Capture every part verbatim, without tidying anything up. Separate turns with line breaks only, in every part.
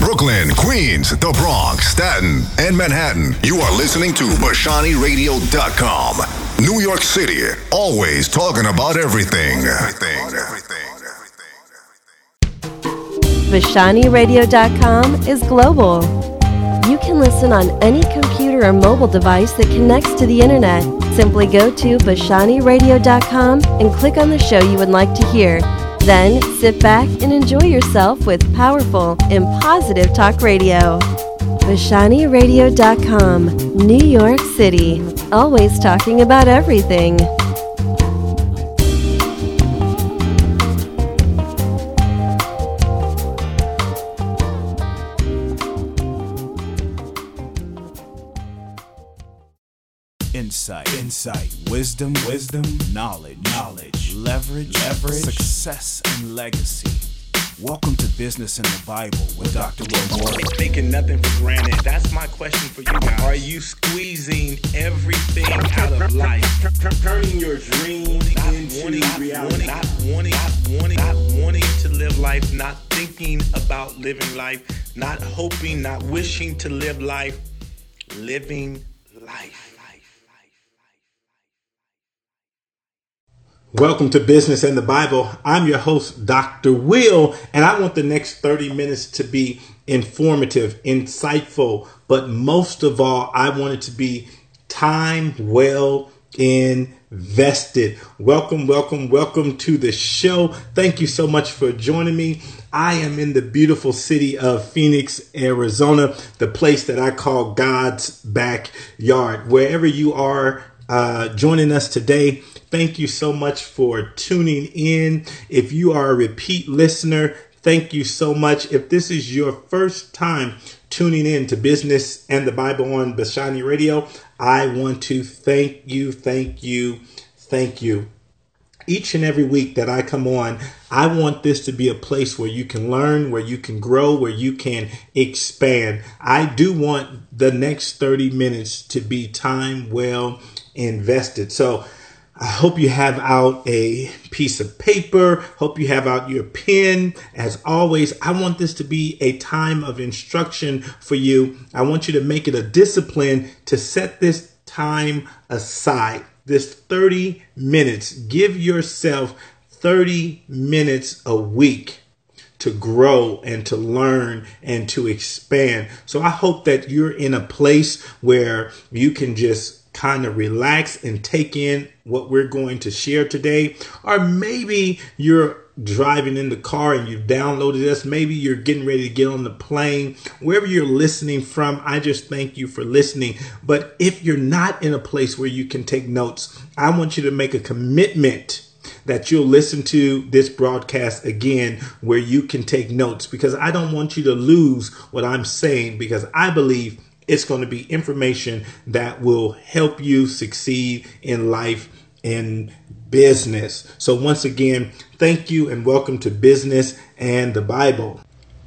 Brooklyn, Queens, the Bronx, Staten, and Manhattan. You are listening to Bashani Radio dot com. New York City, always talking about everything. Everything, everything, everything.
Bashani Radio dot com is global. You can listen on any computer or mobile device that connects to the internet. Simply go to Bashani Radio dot com and click on the show you would like to hear. Then sit back and enjoy yourself with powerful and positive talk radio. Bashani Radio dot com, New York City, always talking about everything.
Insight, insight, wisdom, wisdom, knowledge, knowledge, leverage, leverage, success, and legacy. Welcome to Business in the Bible with Doctor Will Moore.
Taking nothing for granted. That's my question for you guys. Are you squeezing everything out of life? Turning your dreams into reality. Not wanting, not wanting, not wanting to live life. Not thinking about living life. Not hoping, not wishing to live life. Living life.
Welcome to Business in the Bible. I'm your host, Doctor Will, and I want the next thirty minutes to be informative, insightful, but most of all, I want it to be time well invested. Welcome, welcome, welcome to the show. Thank you so much for joining me. I am in the beautiful city of Phoenix, Arizona, the place that I call God's backyard. Wherever you are uh, joining us today, thank you so much for tuning in. If you are a repeat listener, thank you so much. If this is your first time tuning in to Business and the Bible on Bashani Radio, I want to thank you, thank you, thank you. Each and every week that I come on, I want this to be a place where you can learn, where you can grow, where you can expand. I do want the next thirty minutes to be time well invested. So I hope you have out a piece of paper. Hope you have out your pen. As always, I want this to be a time of instruction for you. I want you to make it a discipline to set this time aside. This thirty minutes. Give yourself thirty minutes a week to grow and to learn and to expand. So I hope that you're in a place where you can just kind of relax and take in what we're going to share today. Or maybe you're driving in the car and you've downloaded this. Maybe you're getting ready to get on the plane. Wherever you're listening from, I just thank you for listening. But if you're not in a place where you can take notes, I want you to make a commitment that you'll listen to this broadcast again where you can take notes, because I don't want you to lose what I'm saying, because I believe it's going to be information that will help you succeed in life and business. So once again, thank you and welcome to Business and the Bible.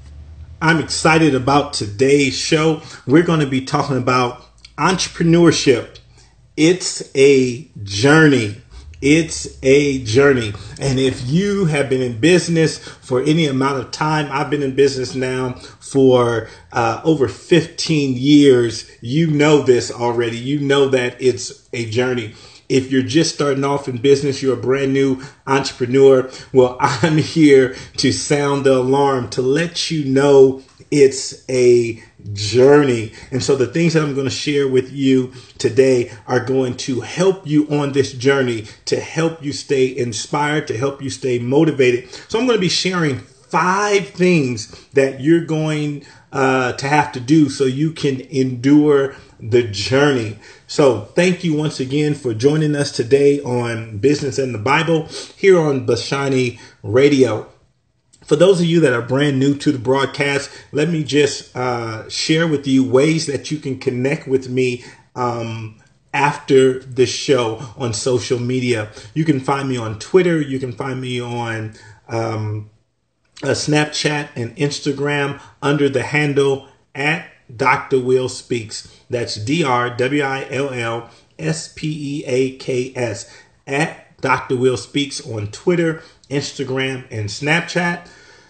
I'm excited about today's show. We're going to be talking about entrepreneurship. It's a journey. It's a journey. And if you have been in business for any amount of time, I've been in business now for uh, over fifteen years. You know this already. You know that it's a journey. If you're just starting off in business, you're a brand new entrepreneur, well, I'm here to sound the alarm, to let you know it's a journey. And so the things that I'm going to share with you today are going to help you on this journey, to help you stay inspired, to help you stay motivated. So I'm going to be sharing five things that you're going uh, to have to do so you can endure the journey. So thank you once again for joining us today on Business and the Bible here on Bashani Radio. For those of you that are brand new to the broadcast, let me just uh, share with you ways that you can connect with me um, after the show on social media. You can find me on Twitter. You can find me on um, uh, Snapchat and Instagram under the handle at Doctor Will Speaks. That's D R W I L L S P E A K S at Doctor Will Speaks on Twitter, Instagram, and Snapchat.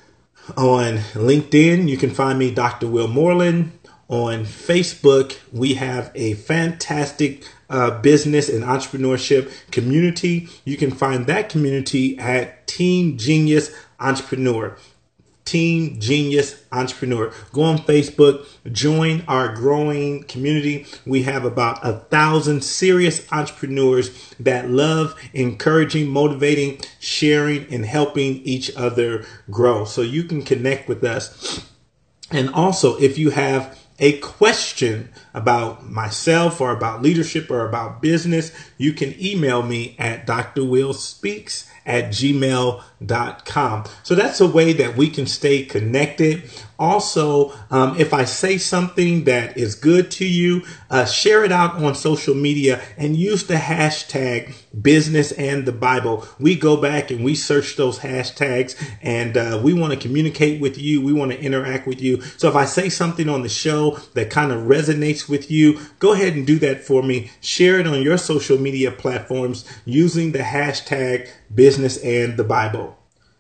On LinkedIn, you can find me, Doctor Will Moreland. On Facebook, we have a fantastic uh, business and entrepreneurship community. You can find that community at Team Genius Entrepreneur. Team Genius Entrepreneur. Go on Facebook, join our growing community. We have about a thousand serious entrepreneurs that love encouraging, motivating, sharing, and helping each other grow. So you can connect with us. And also, if you have a question about myself or about leadership or about business, you can email me at d r will speaks at gmail dot com. So that's a way that we can stay connected. Also, um, if I say something that is good to you, uh, share it out on social media and use the hashtag business and the Bible. We go back and we search those hashtags, and uh, we want to communicate with you. We want to interact with you. So if I say something on the show that kind of resonates with you, go ahead and do that for me. Share it on your social media platforms using the hashtag business and the Bible.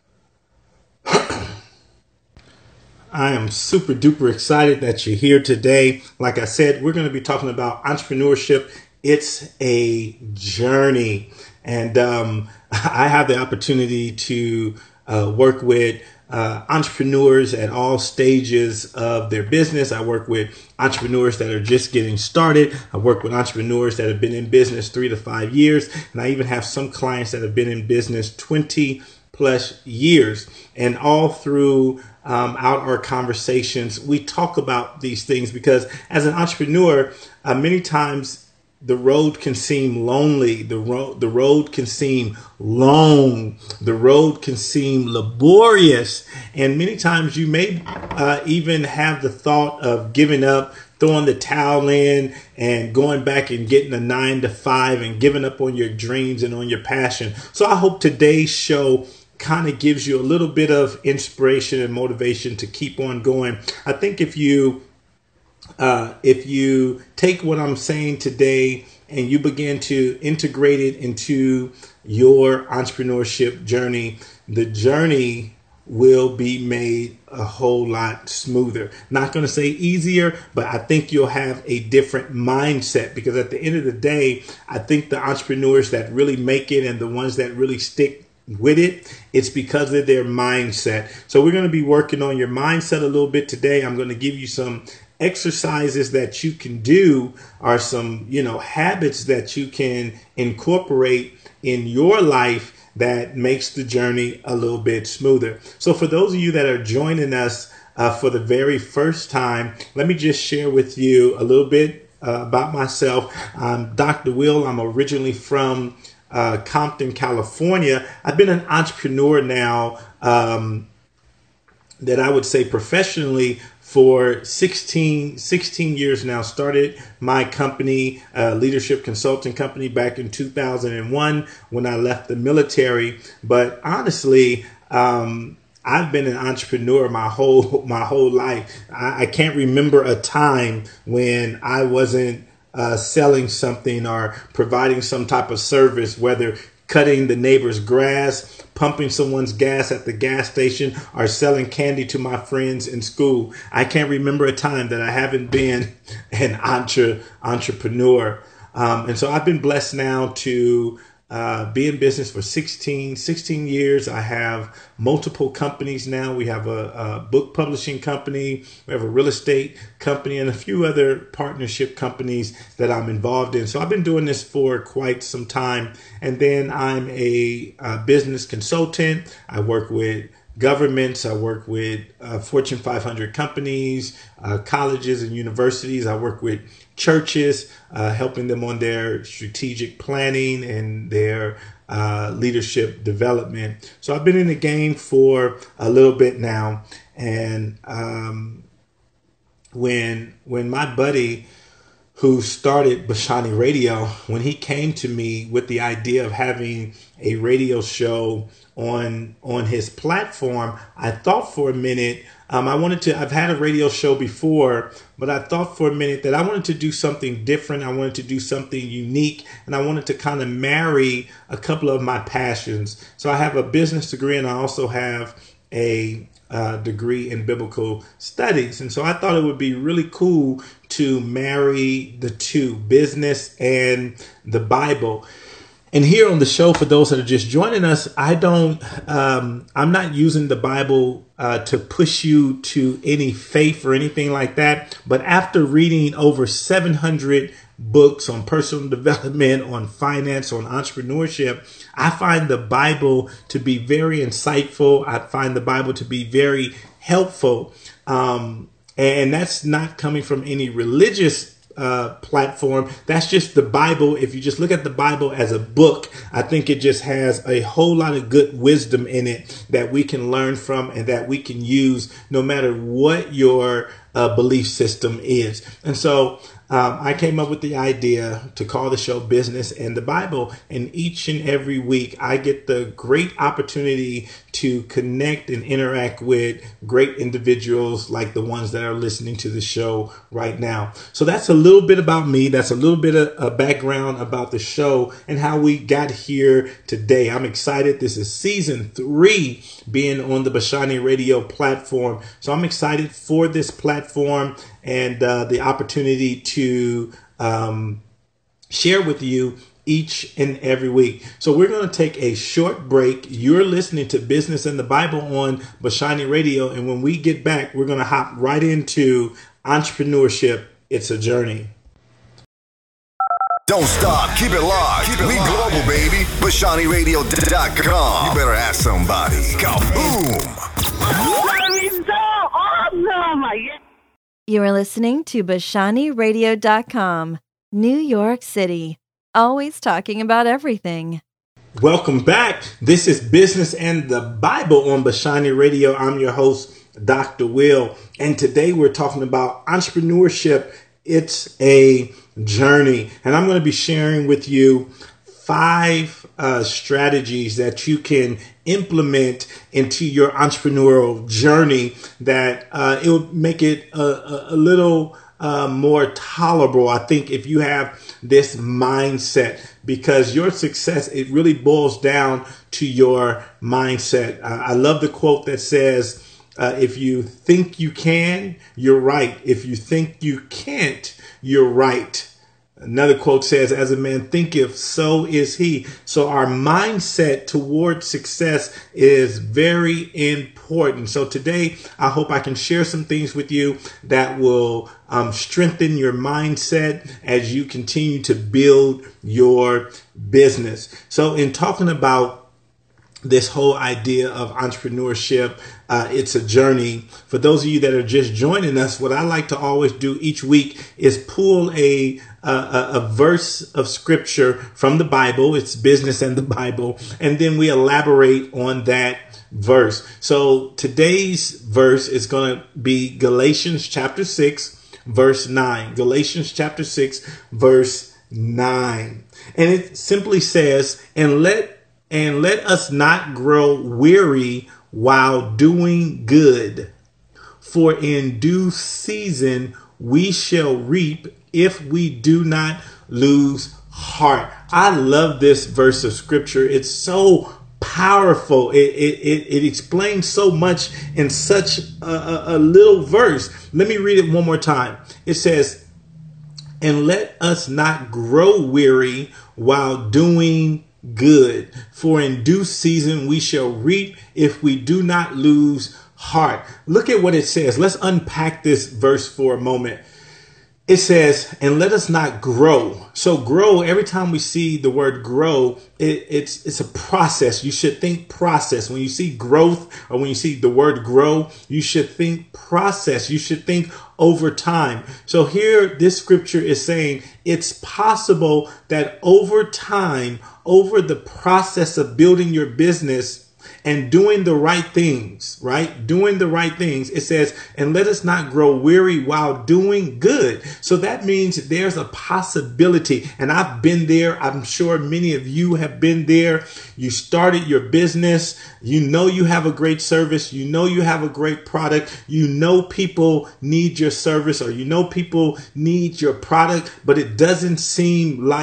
I am super duper excited that you're here today. Like I said, we're going to be talking about entrepreneurship. It's a journey. And um, I have the opportunity to uh, work with uh, entrepreneurs at all stages of their business. I work with entrepreneurs that are just getting started. I work with entrepreneurs that have been in business three to five years. And I even have some clients that have been in business twenty plus years. And all through um, out our conversations, we talk about these things because as an entrepreneur, uh, many times the road can seem lonely. The road, the road can seem long. The road can seem laborious. And many times you may uh, even have the thought of giving up, throwing the towel in and going back and getting a nine to five and giving up on your dreams and on your passion. So I hope today's show kind of gives you a little bit of inspiration and motivation to keep on going. I think if you uh, if you take what I'm saying today and you begin to integrate it into your entrepreneurship journey, the journey will be made a whole lot smoother. Not going to say easier, but I think you'll have a different mindset, because at the end of the day, I think the entrepreneurs that really make it and the ones that really stick with it, it's because of their mindset. So we're going to be working on your mindset a little bit today. I'm going to give you some exercises that you can do, or some, you know, habits that you can incorporate in your life that makes the journey a little bit smoother. So for those of you that are joining us uh, for the very first time, let me just share with you a little bit uh, about myself. I'm Doctor Will. I'm originally from Uh, Compton, California. I've been an entrepreneur now um, that I would say professionally for sixteen, sixteen years now. Started my company, uh, leadership consulting company, back in two thousand one when I left the military. But honestly, um, I've been an entrepreneur my whole my whole life. I, I can't remember a time when I wasn't Uh, selling something or providing some type of service, whether cutting the neighbor's grass, pumping someone's gas at the gas station, or selling candy to my friends in school. I can't remember a time that I haven't been an entre- entrepreneur. Um, and so I've been blessed now to uh, be in business for sixteen, sixteen years. I have multiple companies now. We have a, a book publishing company, we have a real estate company, and a few other partnership companies that I'm involved in. So I've been doing this for quite some time. And then I'm a, a business consultant. I work with governments. I work with uh, Fortune five hundred companies, uh, colleges and universities. I work with churches, uh, helping them on their strategic planning and their uh, leadership development. So I've been in the game for a little bit now. And um, when when my buddy who started Bashani Radio, when he came to me with the idea of having a radio show on on his platform, I thought for a minute, um, I wanted to, I've had a radio show before, but I thought for a minute that I wanted to do something different. I wanted to do something unique, and I wanted to kind of marry a couple of my passions. So I have a business degree, and I also have a uh, degree in biblical studies. And so I thought it would be really cool to marry the two, business and the Bible. And here on the show, for those that are just joining us, I don't, um, I'm not using the Bible uh, to push you to any faith or anything like that. But after reading over seven hundred books on personal development, on finance, on entrepreneurship, I find the Bible to be very insightful. I find the Bible to be very helpful. Um, and that's not coming from any religious Uh, platform. That's just the Bible. If you just look at the Bible as a book, I think it just has a whole lot of good wisdom in it that we can learn from and that we can use no matter what your uh, belief system is. And so um, I came up with the idea to call the show Business and the Bible. And each and every week, I get the great opportunity to connect and interact with great individuals like the ones that are listening to the show right now. So that's a little bit about me. That's a little bit of a background about the show and how we got here today. I'm excited. This is season three being on the Bashani Radio platform. So I'm excited for this platform and uh, the opportunity to um, share with you each and every week. So we're going to take a short break. You're listening to Business and the Bible on Bashani Radio. And when we get back, we're going to hop right into entrepreneurship. It's a journey.
Don't stop. Keep it locked. Keep it we locked. Global, baby. Bashani Radio dot com. You better ask somebody. Kaboom!
You are listening to Bashani Radio dot com, New York City. Always talking about everything.
Welcome back. This is Business and the Bible on Bashani Radio. I'm your host, Doctor Will. And today we're talking about entrepreneurship. It's a journey. And I'm going to be sharing with you five uh, strategies that you can implement into your entrepreneurial journey that uh, it will make it a, a, a little Uh, more tolerable, I think, if you have this mindset, because your success, it really boils down to your mindset. Uh, I love the quote that says, uh, if you think you can, you're right. If you think you can't, you're right. Another quote says, as a man thinketh, so is he. So our mindset toward success is very important. So today, I hope I can share some things with you that will um, strengthen your mindset as you continue to build your business. So in talking about this whole idea of entrepreneurship, uh, it's a journey. For those of you that are just joining us, what I like to always do each week is pull a a, a verse of scripture from the Bible. It's Business and the Bible, and then we elaborate on that verse. So today's verse is going to be Galatians chapter six, verse nine. Galatians chapter six, verse nine, and it simply says, "And let And let us not grow weary while doing good, for in due season we shall reap if we do not lose heart." I love this verse of scripture. It's so powerful. It, it, it, it explains so much in such a, a, a little verse. Let me read it one more time. It says, "And let us not grow weary while doing good, for in due season we shall reap if we do not lose heart." Look at what it says. Let's unpack this verse for a moment. It says, "And let us not grow." So grow, every time we see the word grow, it, it's it's a process. You should think process. When you see growth or when you see the word grow, you should think process. You should think over time. So here, this scripture is saying it's possible that over time, over the process of building your business and doing the right things, right? Doing the right things. It says, "And let us not grow weary while doing good." So that means there's a possibility. And I've been there. I'm sure many of you have been there. You started your business. You know you have a great service. You know you have a great product. You know people need your service, or you know people need your product, but it doesn't seem like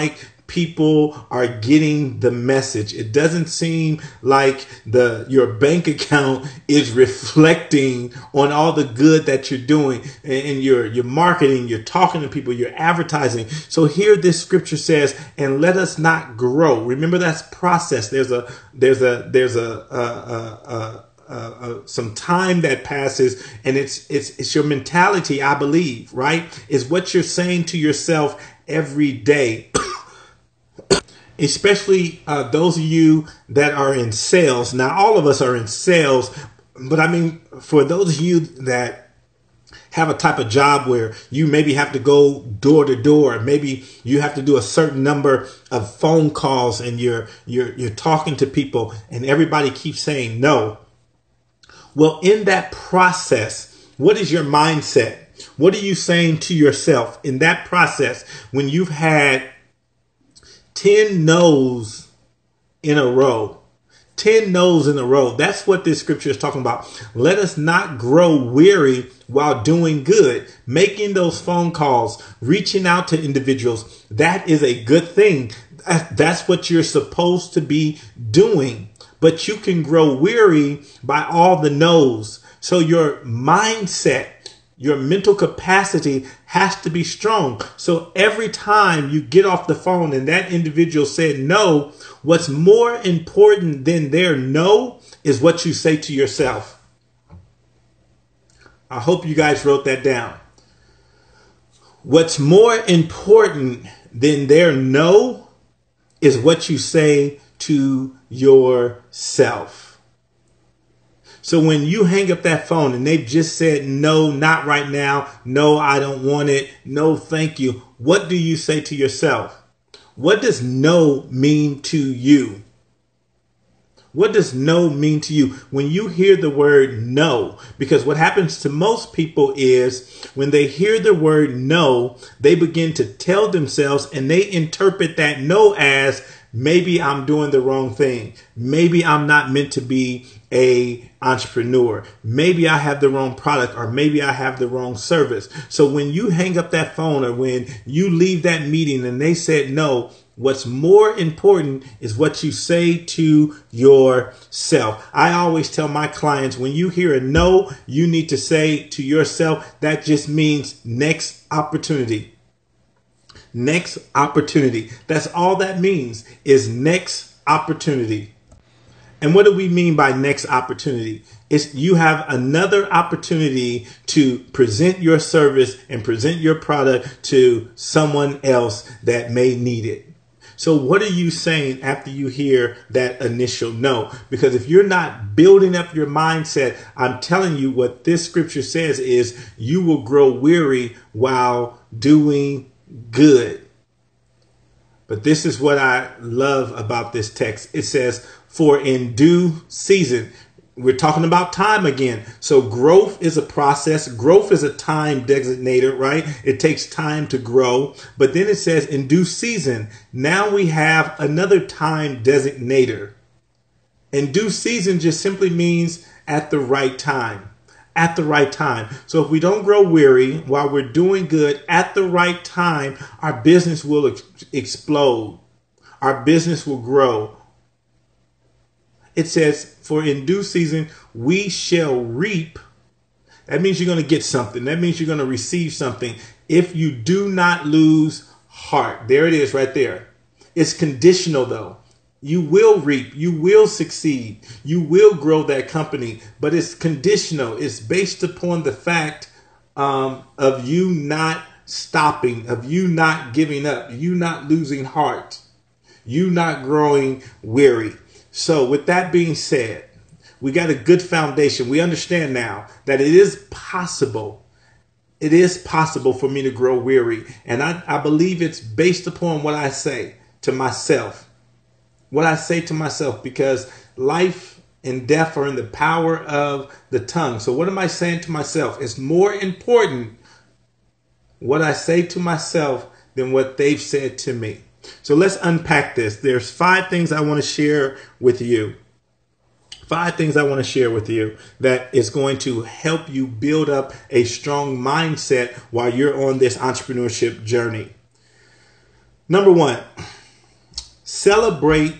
people are getting the message. It doesn't seem like the your bank account is reflecting on all the good that you're doing, and you're you're marketing, you're talking to people, you're advertising. So here this scripture says, and let us not grow. Remember, that's process. There's a there's a there's a, a, a, a Uh, uh, some time that passes, and it's it's it's your mentality, I believe, right? Is what you're saying to yourself every day. Especially uh, those of you that are in sales. Now, all of us are in sales, but I mean, for those of you that have a type of job where you maybe have to go door to door, maybe you have to do a certain number of phone calls, and you're you're you're talking to people, and everybody keeps saying no. Well, in that process, what is your mindset? What are you saying to yourself in that process when you've had ten no's in a row? ten no's in a row. That's what this scripture is talking about. Let us not grow weary while doing good, making those phone calls, reaching out to individuals. That is a good thing. That's what you're supposed to be doing. But you can grow weary by all the no's. So your mindset, your mental capacity has to be strong. So every time you get off the phone and that individual said no, what's more important than their no is what you say to yourself. I hope you guys wrote that down. What's more important than their no is what you say to yourself. So when you hang up that phone and they've just said, no, not right now. No, I don't want it. No, thank you. What do you say to yourself? What does no mean to you? What does no mean to you when you hear the word no? Because what happens to most people is when they hear the word no, they begin to tell themselves, and they interpret that no as, maybe I'm doing the wrong thing. Maybe I'm not meant to be a entrepreneur. Maybe I have the wrong product, or maybe I have the wrong service. So when you hang up that phone, or when you leave that meeting and they said no, what's more important is what you say to yourself. I always tell my clients, when you hear a no, you need to say to yourself, that just means next opportunity. Next opportunity. That's all that means, is next opportunity. And what do we mean by next opportunity? It's you have another opportunity to present your service and present your product to someone else that may need it. So what are you saying after you hear that initial no? Because if you're not building up your mindset, I'm telling you what this scripture says is you will grow weary while doing good. But this is what I love about this text. It says, for in due season. We're talking about time again. So growth is a process. Growth is a time designator, right? It takes time to grow. But then it says in due season. Now we have another time designator. And due season just simply means at the right time. At the right time. So if we don't grow weary while we're doing good at the right time, our business will ex- explode. Our business will grow. It says, for in due season, we shall reap. That means you're going to get something. That means you're going to receive something. If you do not lose heart. There it is right there. It's conditional though. You will reap. You will succeed. You will grow that company. But it's conditional. It's based upon the fact um, of you not stopping, of you not giving up, you not losing heart, you not growing weary. So with that being said, we got a good foundation. We understand now that it is possible. It is possible for me to grow weary. And I, I believe it's based upon what I say to myself. What I say to myself, because life and death are in the power of the tongue. So what am I saying to myself? It's more important what I say to myself than what they've said to me. So let's unpack this. There's five things I want to share with you. Five things I want to share with you that is going to help you build up a strong mindset while you're on this entrepreneurship journey. Number one, Celebrate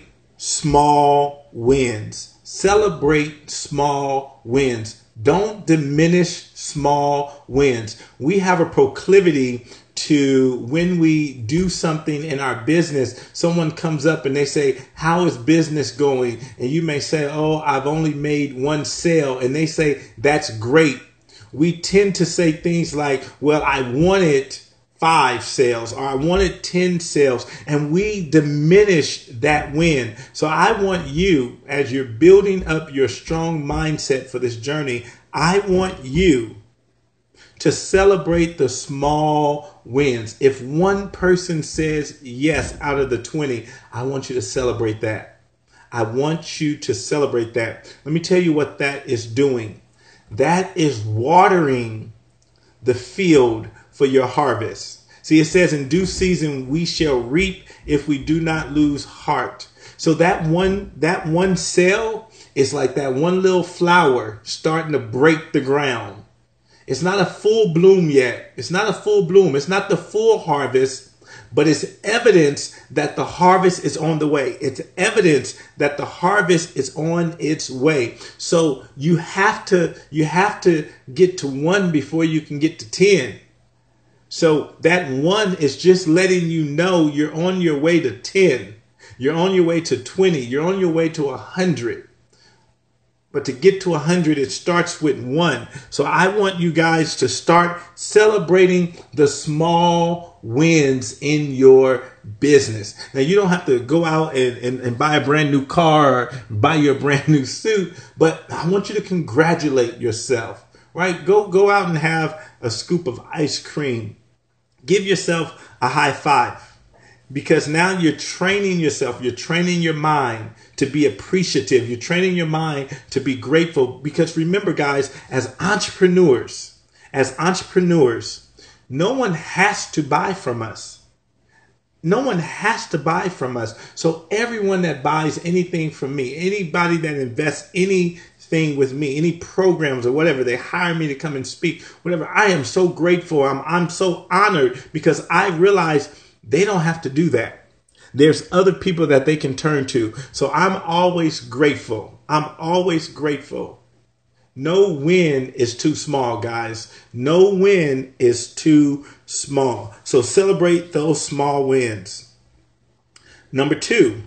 small wins. Celebrate small wins. Don't diminish small wins. We have a proclivity to, when we do something in our business, someone comes up and they say, how is business going? And you may say, oh, I've only made one sale. And they say, that's great. We tend to say things like, well, I wanted five sales, or I wanted ten sales, and we diminish that win. So I want you, as you're building up your strong mindset for this journey, I want you to celebrate the small wins. If one person says yes out of the twenty, I want you to celebrate that. I want you to celebrate that. Let me tell you what that is doing. That is watering the field for your harvest. See, it says in due season we shall reap if we do not lose heart. So that one, that one sale is like that one little flower starting to break the ground. It's not a full bloom yet. It's not a full bloom. It's not the full harvest, but it's evidence that the harvest is on the way. It's evidence that the harvest is on its way. So you have to, you have to get to one before you can get to ten. So that one is just letting you know you're on your way to ten. You're on your way to twenty. You're on your way to one hundred. But to get to one hundred, it starts with one. So I want you guys to start celebrating the small wins in your business. Now, you don't have to go out and, and, and buy a brand new car or buy your brand new suit, but I want you to congratulate yourself, right? Go, go out and have a scoop of ice cream. Give yourself a high five, because now you're training yourself. You're training your mind to be appreciative. You're training your mind to be grateful. Because remember, guys, as entrepreneurs, as entrepreneurs, no one has to buy from us. No one has to buy from us. So everyone that buys anything from me, anybody that invests anything with me, any programs or whatever, they hire me to come and speak, whatever, I am so grateful. I'm, I'm so honored, because I realize they don't have to do that. There's other people that they can turn to. So I'm always grateful. I'm always grateful. No win is too small, guys. No win is too small. So celebrate those small wins. Number two,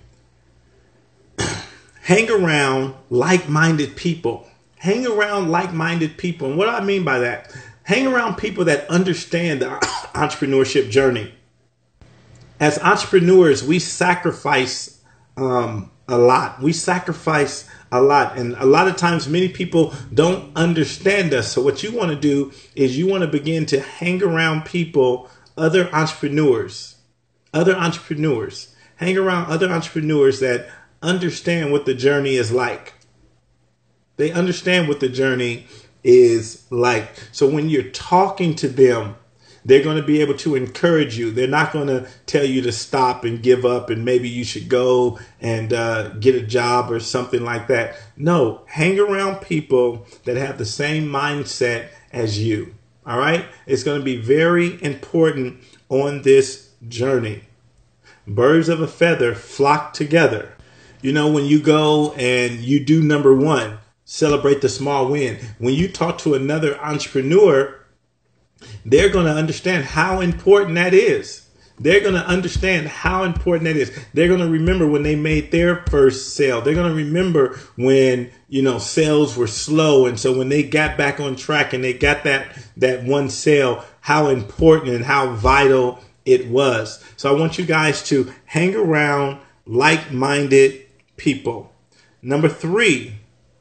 hang around like-minded people. Hang around like-minded people. And what do I mean by that? Hang around people that understand the entrepreneurship journey. As entrepreneurs, we sacrifice um, a lot. We sacrifice a lot. And a lot of times, many people don't understand us. So what you want to do is you want to begin to hang around people, other entrepreneurs, other entrepreneurs, hang around other entrepreneurs that understand what the journey is like. They understand what the journey is like. So when you're talking to them, they're going to be able to encourage you. They're not going to tell you to stop and give up and maybe you should go and uh, get a job or something like that. No, hang around people that have the same mindset as you. All right. It's going to be very important on this journey. Birds of a feather flock together. You know, when you go and you do number one, celebrate the small win. When you talk to another entrepreneur, they're going to understand how important that is. They're going to understand how important that is. They're going to remember when they made their first sale. They're going to remember when, you know, sales were slow. And so when they got back on track and they got that, that one sale, how important and how vital it was. So I want you guys to hang around like-minded people. Number three,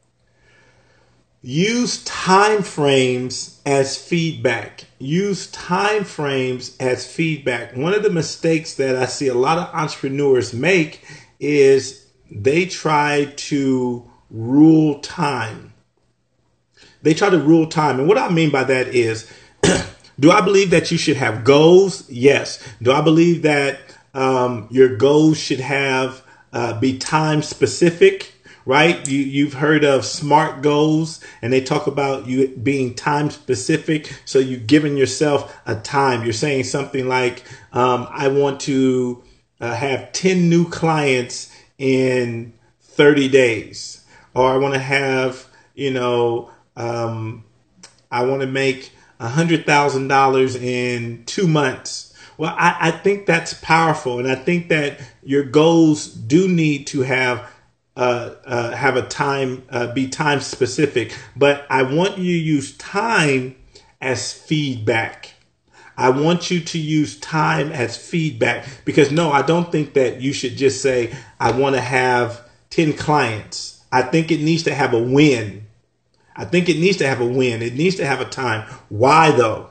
use time frames as feedback. Use time frames as feedback. One of the mistakes that I see a lot of entrepreneurs make is they try to rule time. They try to rule time. And what I mean by that is, do I believe that you should have goals? Yes. Do I believe that um, your goals should have uh, be time specific? Right? You, you've heard of SMART goals, and they talk about you being time specific. So you've given yourself a time. You're saying something like, um, I want to uh, have ten new clients in thirty days. Or I want to have, you know, um, I want to make one hundred thousand dollars in two months. Well, I, I think that's powerful. And I think that your goals do need to have Uh, uh, have a time, uh, be time specific, but I want you to use time as feedback. I want you to use time as feedback because no, I don't think that you should just say, I want to have ten clients. I think it needs to have a win. I think it needs to have a win. It needs to have a time. Why though?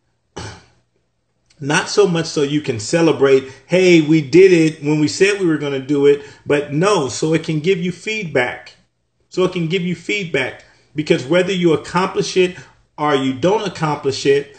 Not so much so you can celebrate, hey, we did it when we said we were going to do it, but no, so it can give you feedback. So it can give you feedback because whether you accomplish it or you don't accomplish it,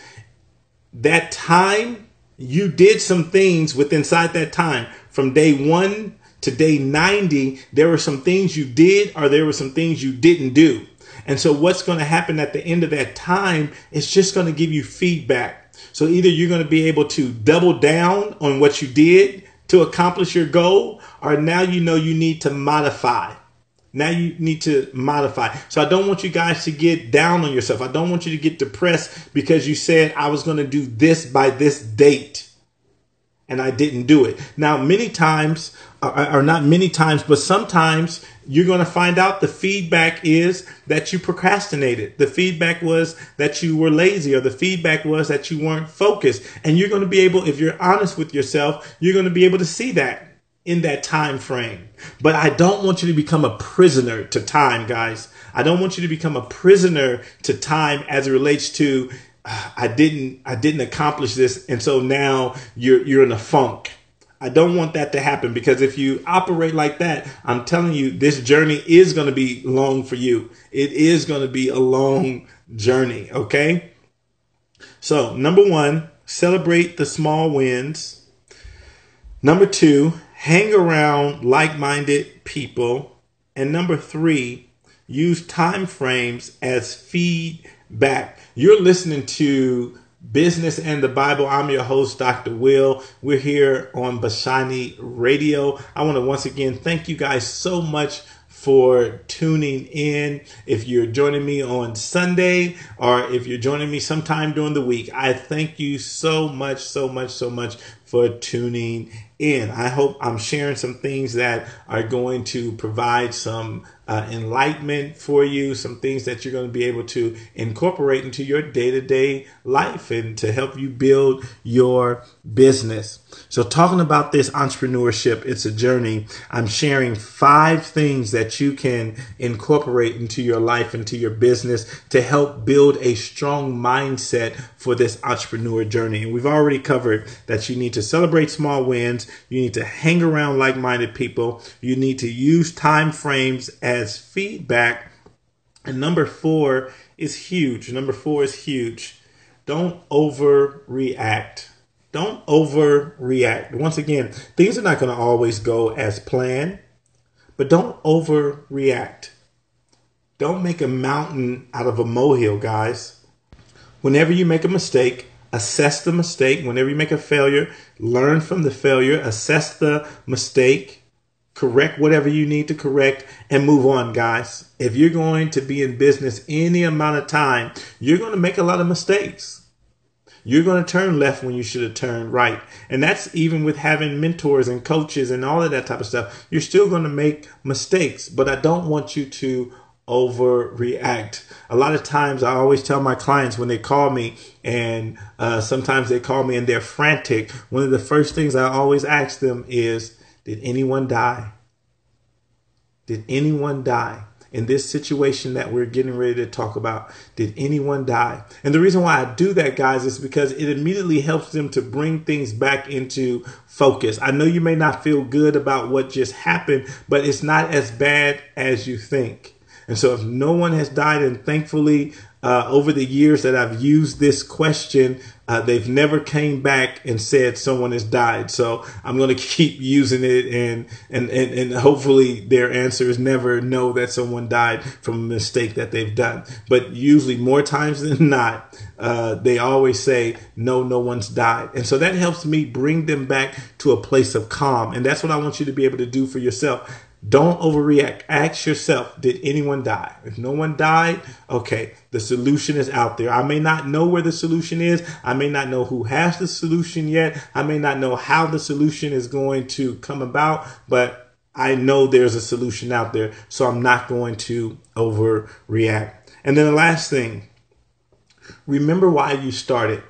that time you did some things with inside that time from day one to day ninety. There were some things you did or there were some things you didn't do. And so what's going to happen at the end of that time is just going to give you feedback. So either you're going to be able to double down on what you did to accomplish your goal, or now you know you need to modify. Now you need to modify. So I don't want you guys to get down on yourself. I don't want you to get depressed because you said I was going to do this by this date and I didn't do it. Now, many times, or not many times, but sometimes you're going to find out the feedback is that you procrastinated. The feedback was that you were lazy, or the feedback was that you weren't focused. And you're going to be able, if you're honest with yourself, you're going to be able to see that in that time frame. But I don't want you to become a prisoner to time, guys. I don't want you to become a prisoner to time as it relates to I didn't I didn't accomplish this. And so now you're you're in a funk. I don't want that to happen, because if you operate like that, I'm telling you, this journey is going to be long for you. It is going to be a long journey. OK, so number one, celebrate the small wins. Number two, hang around like-minded people. And number three, use time frames as feedback. You're listening to Business and the Bible. I'm your host, Doctor Will. We're here on Bashani Radio. I want to once again thank you guys so much for tuning in. If you're joining me on Sunday, or if you're joining me sometime during the week, I thank you so much, so much, so much for tuning in. I hope I'm sharing some things that are going to provide some uh, enlightenment for you, some things that you're going to be able to incorporate into your day-to-day life and to help you build your business. So talking about this entrepreneurship, it's a journey. I'm sharing five things that you can incorporate into your life, into your business, to help build a strong mindset for this entrepreneur journey. And we've already covered that you need to celebrate small wins. You need to hang around like-minded people. You need to use time frames as feedback. And number four is huge. Number four is huge. Don't overreact. Don't overreact. Once again, things are not going to always go as planned, but don't overreact. Don't make a mountain out of a molehill, guys. Whenever you make a mistake, assess the mistake. Whenever you make a failure, learn from the failure, assess the mistake, correct whatever you need to correct, and move on, guys. If you're going to be in business any amount of time, you're going to make a lot of mistakes. You're going to turn left when you should have turned right. And that's even with having mentors and coaches and all of that type of stuff. You're still going to make mistakes, but I don't want you to overreact. A lot of times I always tell my clients when they call me, and uh, sometimes they call me and they're frantic, one of the first things I always ask them is, did anyone die? Did anyone die? In this situation that we're getting ready to talk about, did anyone die? And the reason why I do that, guys, is because it immediately helps them to bring things back into focus. I know you may not feel good about what just happened, but it's not as bad as you think. And so if no one has died, and thankfully uh, over the years that I've used this question, uh, they've never came back and said someone has died. So I'm going to keep using it, and, and, and, and hopefully their answer is never no, that someone died from a mistake that they've done. But usually more times than not, uh, they always say, no, no one's died. And so that helps me bring them back to a place of calm. And that's what I want you to be able to do for yourself. Don't overreact. Ask yourself, did anyone die? If no one died, okay, the solution is out there. I may not know where the solution is. I may not know who has the solution yet. I may not know how the solution is going to come about, but I know there's a solution out there. So I'm not going to overreact. And then the last thing, remember why you started.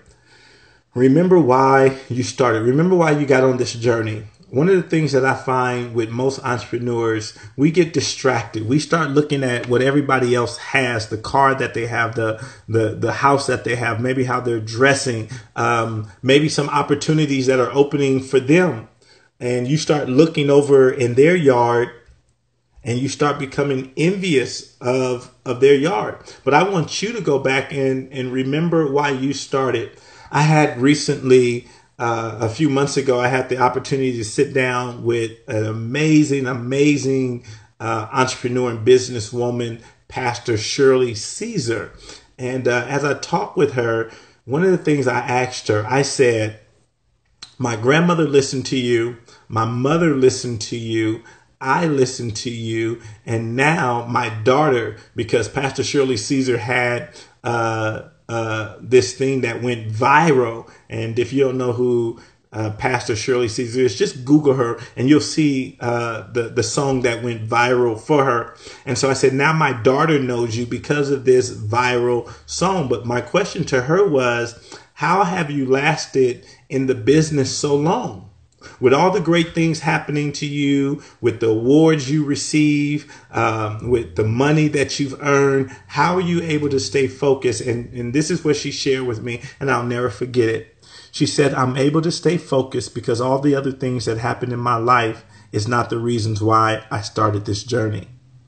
Remember why you started. Remember why you got on this journey. One of the things that I find with most entrepreneurs, we get distracted. We start looking at what everybody else has, the car that they have, the the the house that they have, maybe how they're dressing, um, maybe some opportunities that are opening for them. And you start looking over in their yard and you start becoming envious of, of their yard. But I want you to go back and, and remember why you started. I had recently Uh, a few months ago, I had the opportunity to sit down with an amazing, amazing uh, entrepreneur and businesswoman, Pastor Shirley Caesar. And uh, as I talked with her, one of the things I asked her, I said, my grandmother listened to you. My mother listened to you. I listened to you. And now my daughter, because Pastor Shirley Caesar had uh Uh, this thing that went viral. And if you don't know who uh, Pastor Shirley Caesar is, just Google her and you'll see uh, the, the song that went viral for her. And so I said, now my daughter knows you because of this viral song. But my question to her was, how have you lasted in the business so long? With all the great things happening to you, with the awards you receive, um, with the money that you've earned, how are you able to stay focused? And, and this is what she shared with me, and I'll never forget it. She said, I'm able to stay focused because all the other things that happened in my life is not the reasons why I started this journey.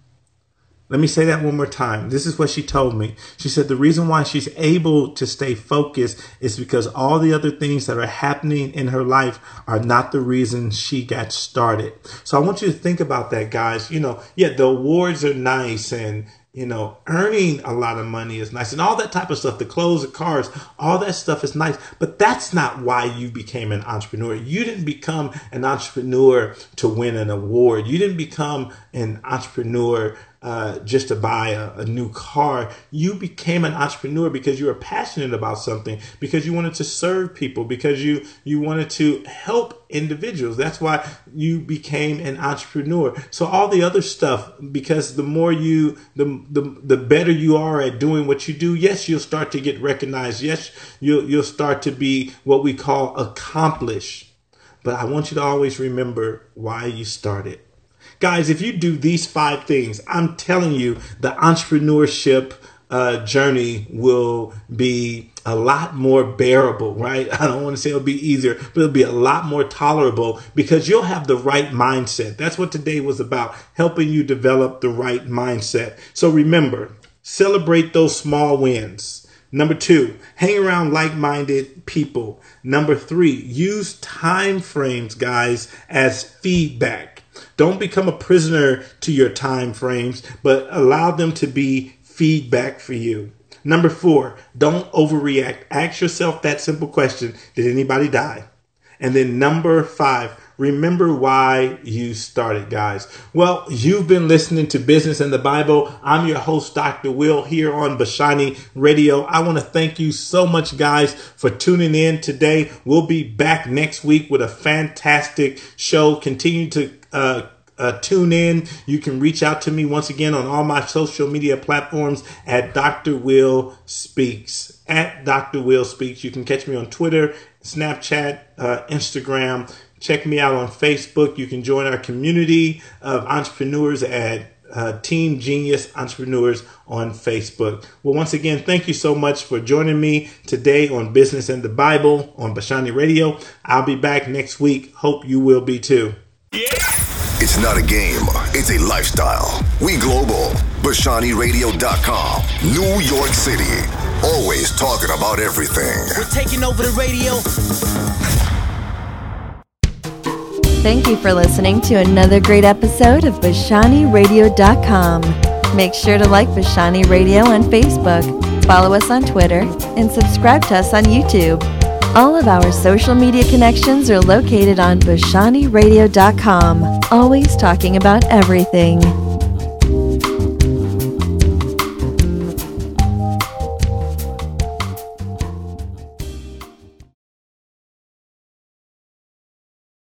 Let me say that one more time. This is what she told me. She said the reason why she's able to stay focused is because all the other things that are happening in her life are not the reason she got started. So I want you to think about that, guys. You know, yeah, the awards are nice, and, you know, earning a lot of money is nice, and all that type of stuff, the clothes, the cars, all that stuff is nice. But that's not why you became an entrepreneur. You didn't become an entrepreneur to win an award. You didn't become an entrepreneur Uh, just to buy a, a new car. You became an entrepreneur because you were passionate about something, because you wanted to serve people, because you, you wanted to help individuals. That's why you became an entrepreneur. So all the other stuff, because the more you, the, the, the better you are at doing what you do, yes, you'll start to get recognized. Yes, you'll, you'll start to be what we call accomplished. But I want you to always remember why you started. Guys, if you do these five things, I'm telling you, the entrepreneurship uh, journey will be a lot more bearable, right? I don't want to say it'll be easier, but it'll be a lot more tolerable because you'll have the right mindset. That's what today was about, helping you develop the right mindset. So remember, celebrate those small wins. Number two, hang around like-minded people. Number three, use time frames, guys, as feedback. Don't become a prisoner to your time frames, but allow them to be feedback for you. Number four, don't overreact. Ask yourself that simple question, did anybody die? And then number five, remember why you started, guys. Well, you've been listening to Business and the Bible. I'm your host, Doctor Will, here on Bashani Radio. I want to thank you so much, guys, for tuning in today. We'll be back next week with a fantastic show. Continue to uh, uh, tune in. You can reach out to me once again on all my social media platforms at Doctor Will Speaks. At Doctor Will Speaks. You can catch me on Twitter, Snapchat, uh, Instagram. Check me out on Facebook. You can join our community of entrepreneurs at uh, Team Genius Entrepreneurs on Facebook. Well, once again, thank you so much for joining me today on Business and the Bible on Bashani Radio. I'll be back next week. Hope you will be too.
Yeah. It's not a game, it's a lifestyle. We global. Bashani Radio dot com. New York City. Always talking about everything.
We're taking over the radio.
Thank you for listening to another great episode of Bashani Radio dot com. Make sure to like Bashani Radio on Facebook, follow us on Twitter, and subscribe to us on YouTube. All of our social media connections are located on Bashani Radio dot com, always talking about everything.